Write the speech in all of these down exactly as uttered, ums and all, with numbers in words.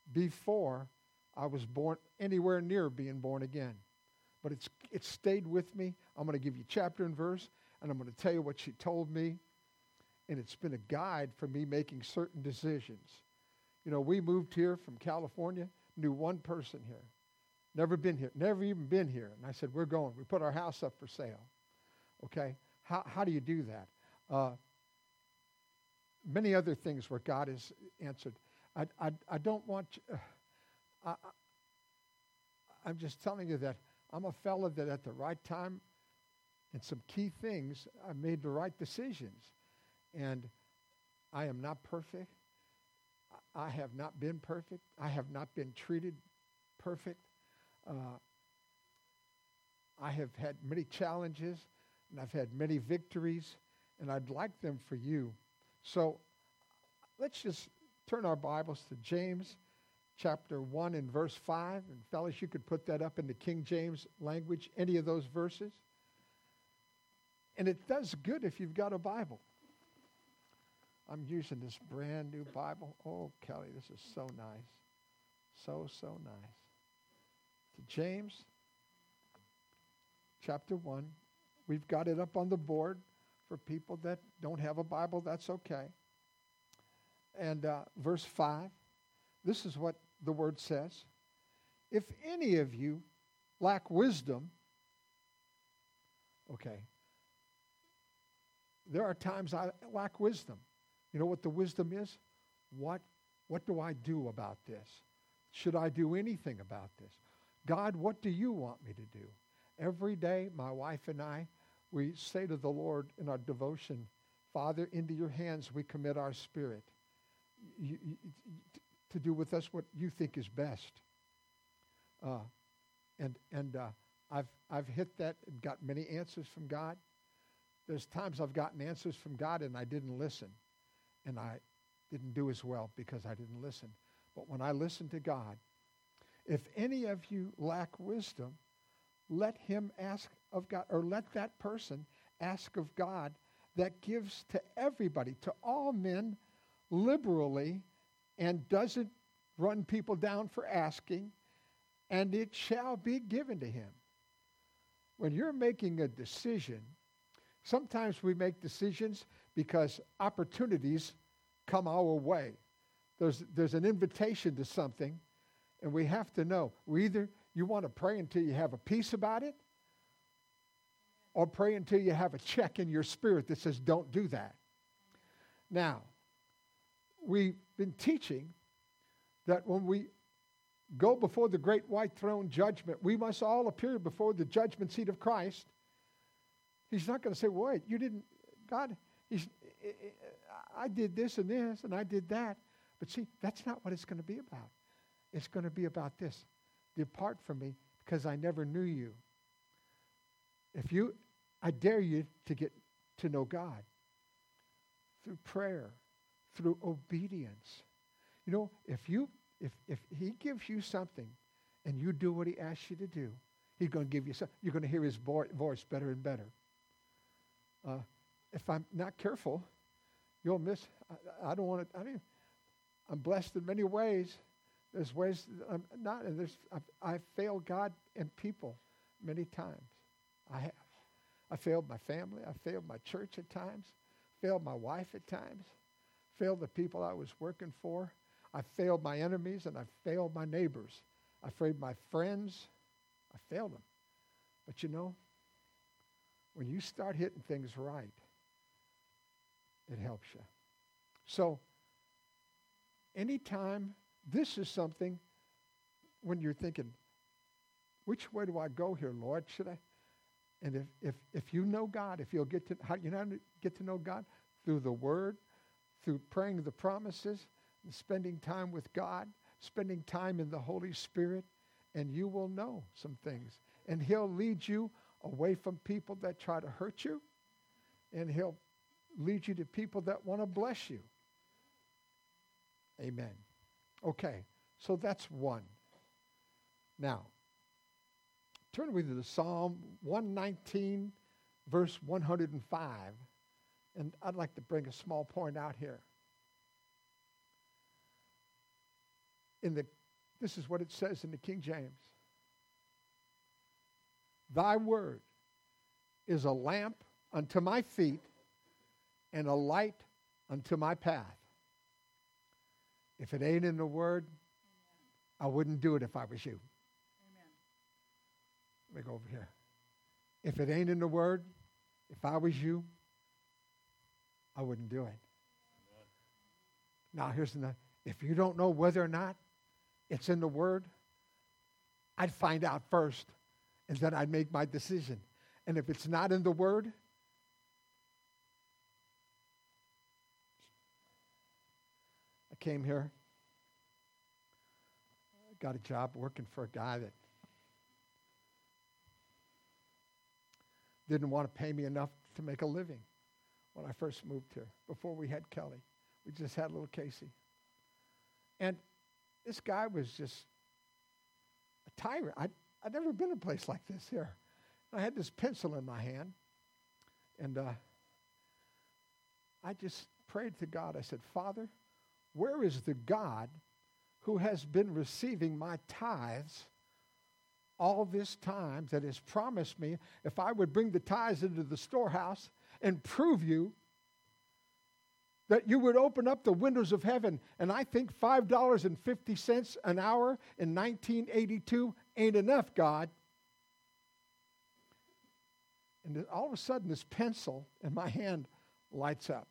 before I was born, anywhere near being born again. But it's it stayed with me. I'm going to give you chapter and verse, and I'm going to tell you what she told me. And it's been a guide for me making certain decisions. You know, we moved here from California, knew one person here. Never been here, never even been here. And I said, we're going. We put our house up for sale. Okay? How how do you do that? Uh, many other things where God has answered. I, I, I don't want you, uh, I, I'm just telling you that I'm a fella that at the right time, in some key things, I made the right decisions. And I am not perfect. I have not been perfect. I have not been treated perfect. Uh, I have had many challenges, and I've had many victories, and I'd like them for you. So let's just turn our Bibles to James chapter one and verse five. And fellas, you could put that up in the King James language, any of those verses. And it does good if you've got a Bible. I'm using this brand new Bible. Oh, Kelly, this is so nice. So, so nice. To James chapter one. We've got it up on the board for people that don't have a Bible. That's okay. And uh, verse five, this is what the word says. If any of you lack wisdom, okay, there are times I lack wisdom. You know what the wisdom is? What, what do I do about this? Should I do anything about this? God, what do you want me to do? Every day, my wife and I, we say to the Lord in our devotion, Father, into your hands we commit our spirit. You, you, to do with us what you think is best. Uh, and and uh, I've I've hit that and got many answers from God. There's times I've gotten answers from God and I didn't listen. And I didn't do as well because I didn't listen. But when I listen to God, if any of you lack wisdom, let him ask of God, or let that person ask of God that gives to everybody, to all men, liberally, and doesn't run people down for asking, and it shall be given to him. When you're making a decision, sometimes we make decisions because opportunities come our way. There's, there's an invitation to something, and we have to know. We either, you want to pray until you have a peace about it, or pray until you have a check in your spirit that says, don't do that. Now, we've been teaching that when we go before the great white throne judgment, we must all appear before the judgment seat of Christ. He's not going to say, wait, you didn't, God, he's, I did this and this, and I did that. But see, that's not what it's going to be about. It's going to be about this. Depart from me, because I never knew you. If you, I dare you to get to know God through prayer, through obedience. You know, if you, if if he gives you something and you do what he asks you to do, he's going to give you something. You're going to hear his vo- voice better and better. Uh, if I'm not careful, you'll miss. I, I don't want to. I mean, I'm blessed in many ways. There's ways that I'm not, and there's I've, I've failed God and people many times. I have. I failed my family. I failed my church at times. Failed my wife at times. Failed the people I was working for. I failed my enemies, and I failed my neighbors. I failed my friends. I failed them. But you know, when you start hitting things right, it helps you. So, anytime, this is something when you're thinking, which way do I go here, Lord? Should I? And if if if you know God, if you'll get to, how you know get to know God? Through the Word, through praying the promises, and spending time with God, spending time in the Holy Spirit, and you will know some things. And he'll lead you away from people that try to hurt you, and he'll lead you to people that want to bless you. Amen. Okay, so that's one. Now, turn with me to Psalm one nineteen, verse one hundred five. And I'd like to bring a small point out here. In the This is what it says in the King James. Thy word is a lamp unto my feet and a light unto my path. If it ain't in the word, I wouldn't do it if I was you. Amen. Let me go over here. If it ain't in the word, if I was you, I wouldn't do it. Amen. Now here's the, if you don't know whether or not it's in the word, I'd find out first, and then I'd make my decision. And if it's not in the word, I came here, I got a job working for a guy that didn't want to pay me enough to make a living when I first moved here, before we had Kelly. We just had little Casey. And this guy was just a tyrant. I'd, I'd never been in a place like this here. I had this pencil in my hand, and uh, I just prayed to God. I said, Father, where is the God who has been receiving my tithes all this time, that has promised me if I would bring the tithes into the storehouse and prove you that you would open up the windows of heaven? And I think five dollars and fifty cents an hour in nineteen eighty-two ain't enough, God. And then all of a sudden, this pencil in my hand lights up.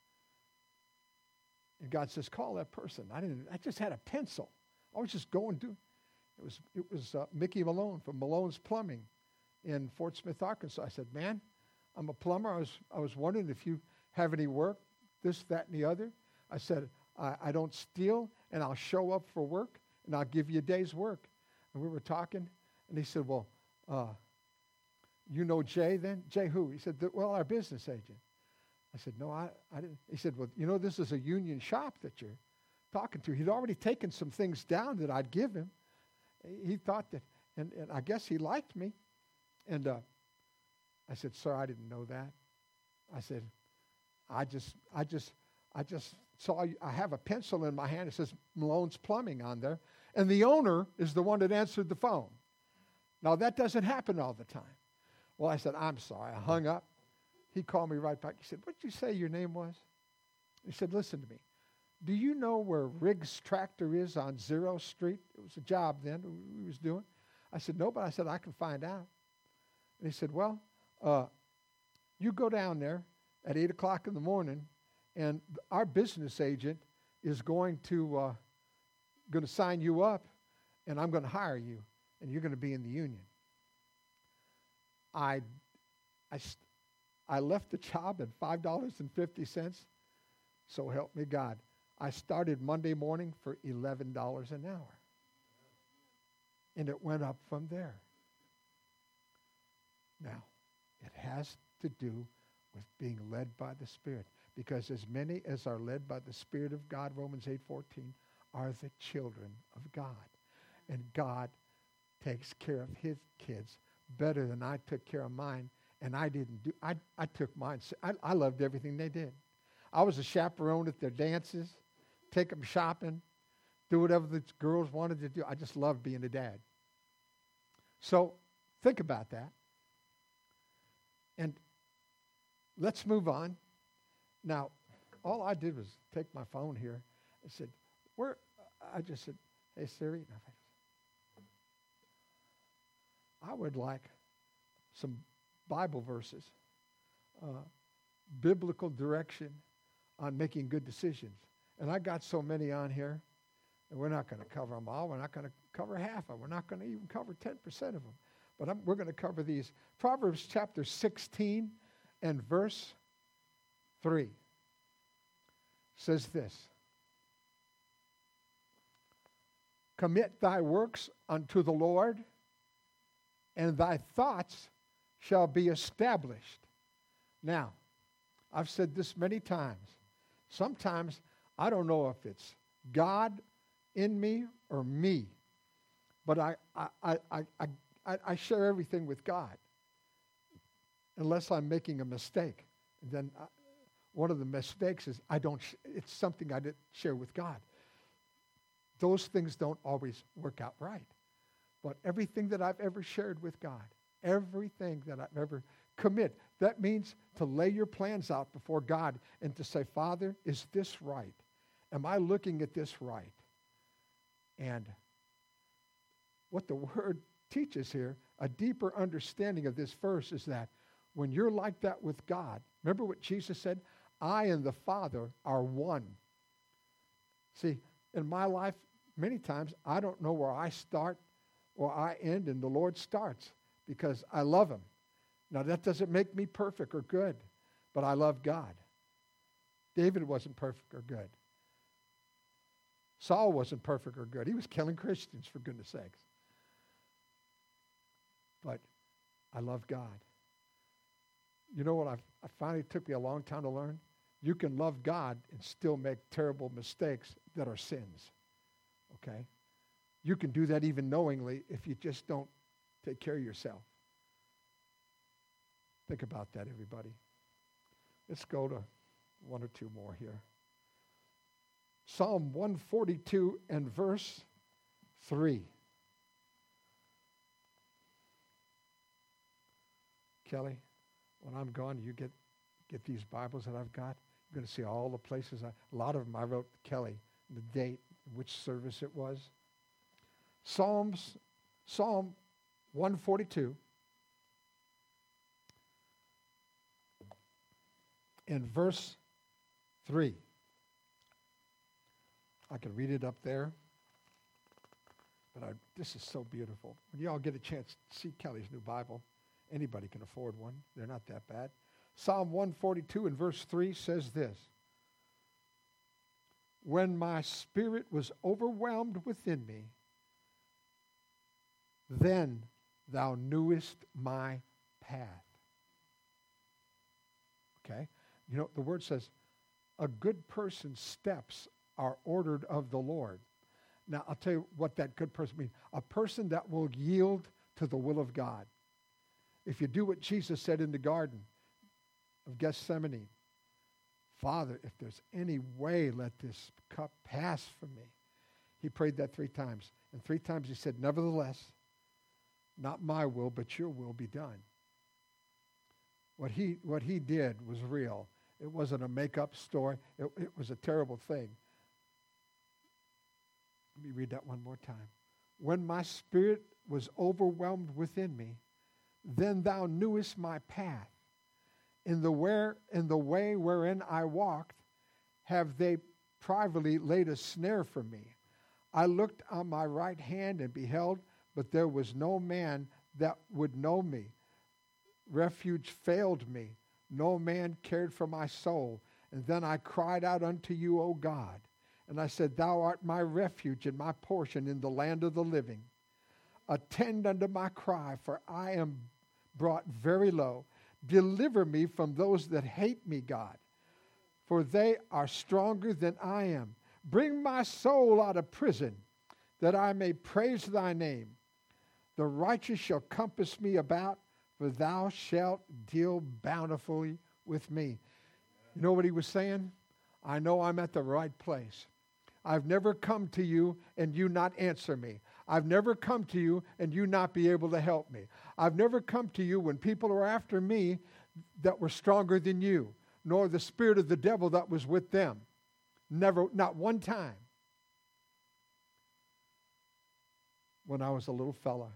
And God says, call that person. I didn't. I just had a pencil. I was just going to. It was it was uh, Mickey Malone from Malone's Plumbing in Fort Smith, Arkansas. I said, man, I'm a plumber. I was I was wondering if you have any work, this, that, and the other. I said, I, I don't steal, and I'll show up for work, and I'll give you a day's work. And we were talking, and he said, well, uh, you know Jay then? Jay who? He said, well, our business agent. I said, no, I, I didn't. He said, well, you know, this is a union shop that you're talking to. He'd already taken some things down that I'd give him. He thought that, and, and I guess he liked me. And uh, I said, sir, I didn't know that. I said, I just, I just, I just saw, you, I have a pencil in my hand. It says Malone's Plumbing on there. And the owner is the one that answered the phone. Now, that doesn't happen all the time. Well, I said, I'm sorry. I hung up. He called me right back. He said, what did you say your name was? He said, listen to me. Do you know where Riggs Tractor is on Zero Street? It was a job then we was doing. I said, no, but I said, I can find out. And he said, well, uh, you go down there at eight o'clock in the morning, and our business agent is going to uh, going to sign you up, and I'm going to hire you, and you're going to be in the union. I, I, I left the job at five dollars and fifty cents, so help me God. I started Monday morning for eleven dollars an hour. And it went up from there. Now, it has to do with being led by the Spirit. Because as many as are led by the Spirit of God, Romans eight fourteen, are the children of God. And God takes care of his kids better than I took care of mine. And I didn't do, I, I took mine. I, I loved everything they did. I was a chaperone at their dances, take them shopping, do whatever the girls wanted to do. I just loved being a dad. So think about that. And let's move on. Now, all I did was take my phone here and said, where, I just said, hey, Siri, I would like some Bible verses, uh, biblical direction on making good decisions. And I got so many on here, and we're not going to cover them all. We're not going to cover half of them. We're not going to even cover ten percent of them. But I'm, we're going to cover these. Proverbs chapter sixteen and verse three says this. Commit thy works unto the Lord, and thy thoughts shall be established. Now, I've said this many times. Sometimes I don't know if it's God in me or me, but I I I I, I, I share everything with God, unless I'm making a mistake. And then I, one of the mistakes is I don't. Sh- it's something I didn't share with God. those things don't always work out right. But everything that I've ever shared with God, everything that I've ever commit, that means to lay your plans out before God and to say, Father, is this right? Am I looking at this right? And what the Word teaches here, a deeper understanding of this verse is that when you're like that with God, remember what Jesus said? I and the Father are one. See, in my life, many times, I don't know where I start or I end and the Lord starts because I love Him. Now, that doesn't make me perfect or good, but I love God. David wasn't perfect or good. Saul wasn't perfect or good. He was killing Christians, for goodness sakes. But I love God. You know what I've, I finally took me a long time to learn? You can love God and still make terrible mistakes that are sins. Okay? You can do that even knowingly if you just don't take care of yourself. Think about that, everybody. Let's go to one or two more here. Psalm one forty-two and verse three. Kelly, when I'm gone, you get, get these Bibles that I've got. You're going to see all the places. I, a lot of them I wrote Kelly, the date, which service it was. Psalms, Psalm one forty-two. In verse three. I can read it up there. But I, this is so beautiful. When you all get a chance to see Kelly's new Bible, anybody can afford one. They're not that bad. Psalm one forty-two and verse three says this. When my spirit was overwhelmed within me, then thou knewest my path. Okay? You know, the word says, a good person's steps are ordered of the Lord. Now, I'll tell you what that good person means. A person that will yield to the will of God. If you do what Jesus said in the Garden of Gethsemane, Father, if there's any way, let this cup pass from me. He prayed that three times. And three times he said, nevertheless, not my will, but your will be done. What he, what he did was real. It wasn't a make-up story. It, it was a terrible thing. Let me read that one more time. When my spirit was overwhelmed within me, then thou knewest my path. In the where in the way wherein I walked, have they privately laid a snare for me. I looked on my right hand and beheld, but there was no man that would know me. Refuge failed me. No man cared for my soul. And then I cried out unto you, O God. And I said, Thou art my refuge and my portion in the land of the living. Attend unto my cry, for I am brought very low. Deliver me from those that hate me, God, for they are stronger than I am. Bring my soul out of prison, that I may praise thy name. The righteous shall compass me about, for thou shalt deal bountifully with me. You know what he was saying? I know I'm at the right place. I've never come to you and you not answer me. I've never come to you and you not be able to help me. I've never come to you when people are after me that were stronger than you, nor the spirit of the devil that was with them. Never, not one time. When I was a little fella,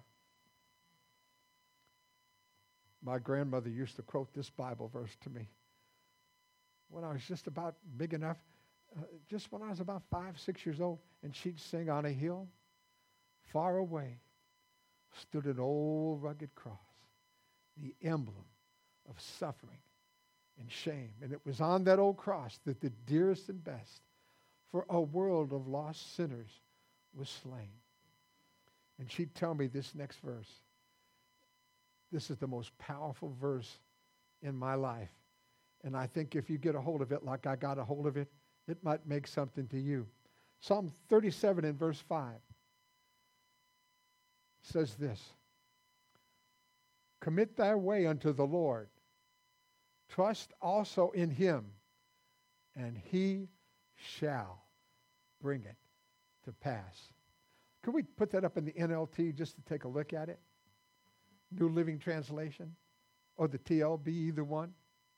my grandmother used to quote this Bible verse to me. When I was just about big enough, uh, just when I was about five, six years old, and she'd sing, on a hill, far away, stood an old rugged cross, the emblem of suffering and shame. And it was on that old cross that the dearest and best for a world of lost sinners was slain. And she'd tell me this next verse. This is the most powerful verse in my life. And I think if you get a hold of it like I got a hold of it, it might make something to you. Psalm thirty-seven in verse five says this. Commit thy way unto the Lord. Trust also in him, and he shall bring it to pass. Could we put that up in the N L T just to take a look at it? New Living Translation or the T L B, either one.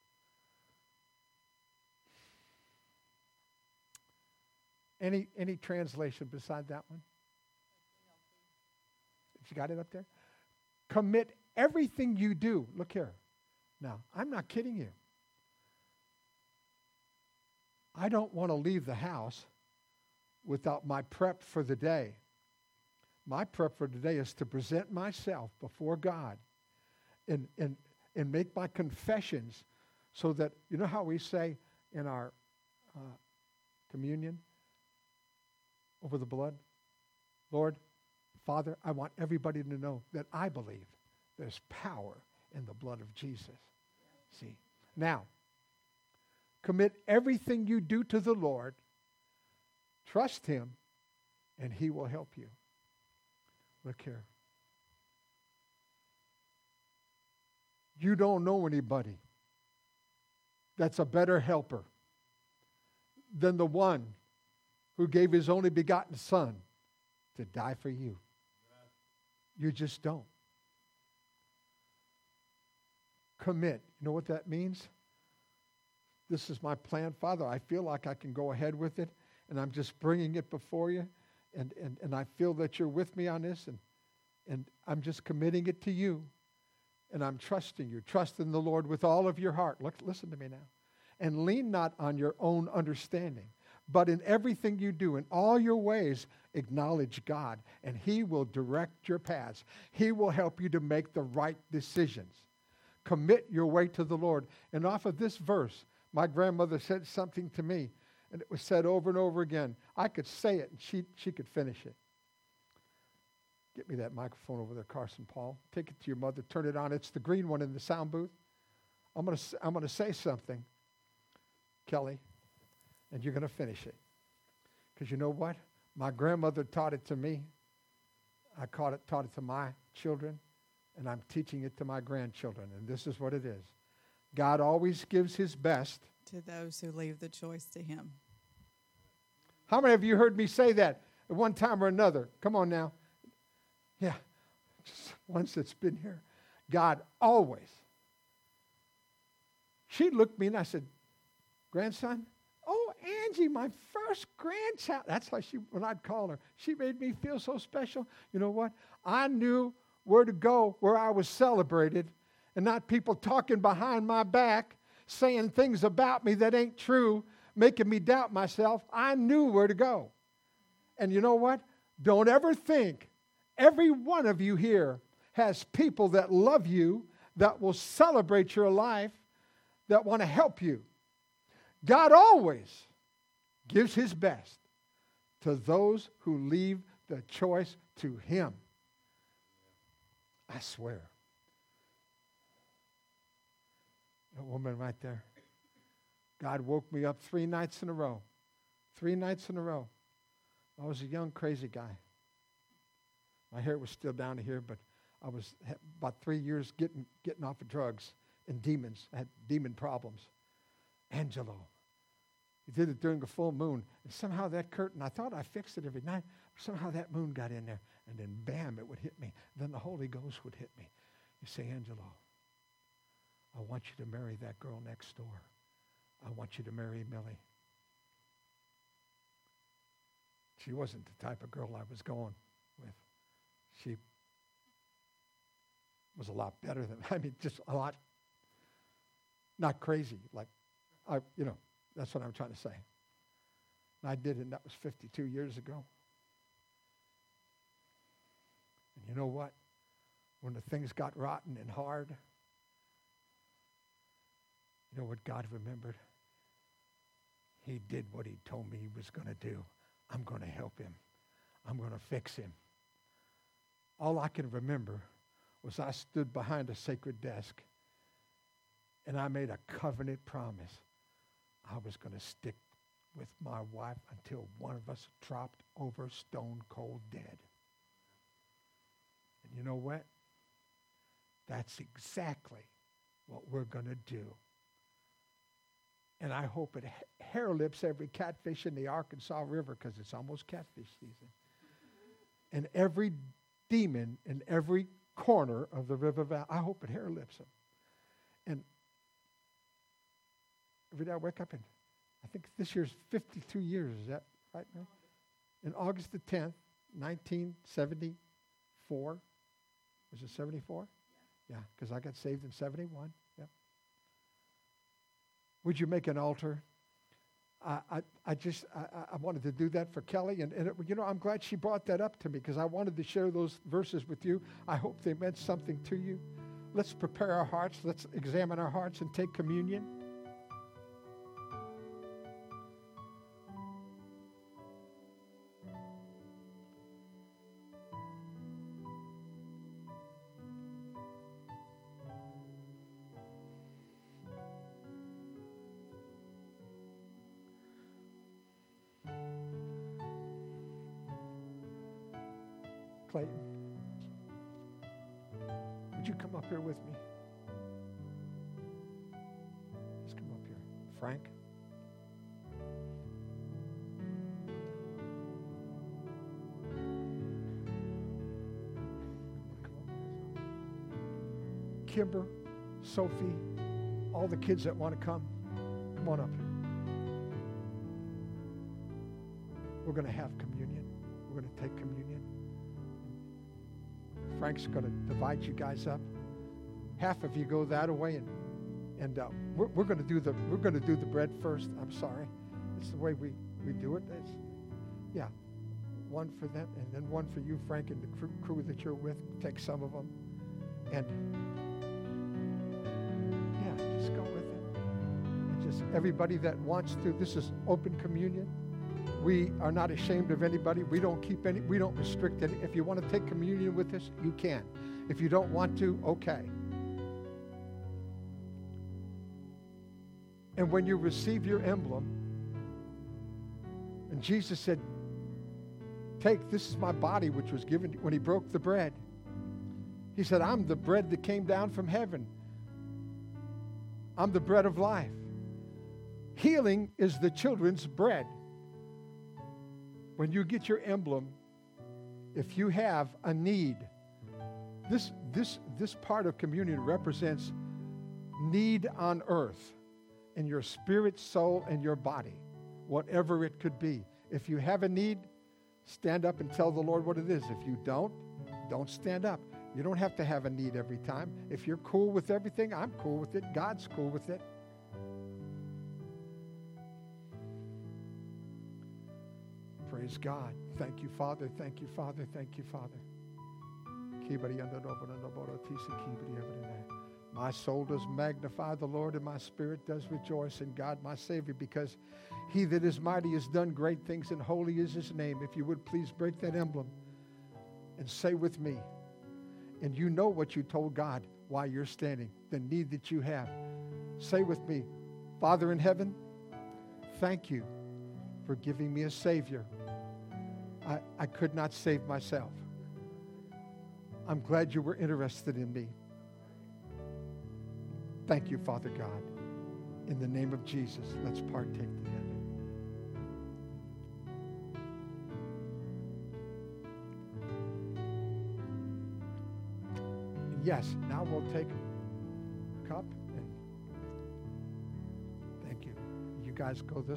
Any any translation beside that one? If you got it up there? Commit everything you do. Look here. Now, I'm not kidding you. I don't want to leave the house without my prep for the day. My prep for today is to present myself before God and, and, and make my confessions so that, you know how we say in our uh, communion over the blood? Lord, Father, I want everybody to know that I believe there's power in the blood of Jesus. See? Now, commit everything you do to the Lord. Trust Him, and He will help you. Look here. You don't know anybody that's a better helper than the one who gave His only begotten Son to die for you. You just don't. Commit. You know what that means? This is my plan, Father. I feel like I can go ahead with it, and I'm just bringing it before you, and, and, and I feel that you're with me on this, and, and I'm just committing it to you, and I'm trusting you. Trust in the Lord with all of your heart. Look, listen to me now. And lean not on your own understanding, but in everything you do, in all your ways, acknowledge God, and He will direct your paths. He will help you to make the right decisions. Commit your way to the Lord. And off of this verse, my grandmother said something to me, and it was said over and over again. I could say it, and she, she could finish it. Get me that microphone over there, Carson Paul. Take it to your mother. Turn it on. It's the green one in the sound booth. I'm going to I'm going to say something, Kelly, and you're going to finish it. Because you know what? My grandmother taught it to me. I taught it, taught it to my children, and I'm teaching it to my grandchildren. And this is what it is. God always gives His best to those who leave the choice to Him. How many of you heard me say that at one time or another? Come on now. Yeah, just once it's been here. God always. She looked at me and I said, grandson? Oh, Angie, my first grandchild. That's how she, when I'd call her, she made me feel so special. You know what? I knew where to go where I was celebrated and not people talking behind my back, saying things about me that ain't true, making me doubt myself. I knew where to go. And you know what? Don't ever think every one of you here has people that love you, that will celebrate your life, that want to help you. God always gives His best to those who leave the choice to Him. I swear. That woman right there. God woke me up three nights in a row. Three nights in a row. I was a young, crazy guy. My hair was still down to here, but I was about three years getting getting off of drugs and demons. I had demon problems. Angelo. He did it during a full moon. And somehow that curtain, I thought I fixed it every night. Somehow that moon got in there. And then bam, it would hit me. Then the Holy Ghost would hit me. You say, Angelo, I want you to marry that girl next door. I want you to marry Millie. She wasn't the type of girl I was going with. She was a lot better than, I mean, just a lot, not crazy. Like, I, you know, that's what I'm trying to say. And I did it, and that was fifty-two years ago. And you know what? When the things got rotten and hard, you know what God remembered? He did what He told me He was going to do. I'm going to help him. I'm going to fix him. All I can remember was I stood behind a sacred desk and I made a covenant promise. I was going to stick with my wife until one of us dropped over stone cold dead. And you know what? That's exactly what we're going to do. And I hope it ha- hair lips every catfish in the Arkansas River, because it's almost catfish season. And every demon in every corner of the river valley, I hope it hair lips them. And every day I wake up, and I think this year's fifty-two years. Is that right now? In August the tenth, nineteen seventy-four. Was it seventy-four? Yeah, because I got saved in seventy-one. Yep. Would you make an altar? I, I, I just, I, I wanted to do that for Kelly. And, and it, you know, I'm glad she brought that up to me, because I wanted to share those verses with you. I hope they meant something to you. Let's prepare our hearts. Let's examine our hearts and take communion. Clayton, would you come up here with me? Let's come up here. Frank? Kimber, Sophie, all the kids that want to come, come on up here. We're going to have communion. We're going to take communion. Frank's going to divide you guys up. Half of you go that way, and and uh, we're, we're going to do the we're going to do the bread first. I'm sorry, it's the way we, we do it. It's, yeah, one for them, and then one for you, Frank, and the crew, crew that you're with. Take some of them, and yeah, just go with it. And just everybody that wants to. This is open communion. We are not ashamed of anybody. We don't keep any, we don't restrict any. If you want to take communion with us, you can. If you don't want to, okay. And when you receive your emblem, and Jesus said, take, this is my body which was given when he broke the bread. He said, I'm the bread that came down from heaven. I'm the bread of life. Healing is the children's bread. When you get your emblem, if you have a need, this, this, this part of communion represents need on earth in your spirit, soul, and your body, whatever it could be. If you have a need, stand up and tell the Lord what it is. If you don't, don't stand up. You don't have to have a need every time. If you're cool with everything, I'm cool with it. God's cool with it. Praise God. Thank you, Father. Thank you, Father. Thank you, Father. My soul does magnify the Lord, and my spirit does rejoice in God, my Savior, because he that is mighty has done great things, and holy is his name. If you would please break that emblem and say with me, and you know what you told God while you're standing, the need that you have. Say with me, Father in heaven, thank you for giving me a Savior. I, I could not save myself. I'm glad you were interested in me. Thank you, Father God. In the name of Jesus, let's partake together. And yes, now we'll take a cup and thank you. You guys go this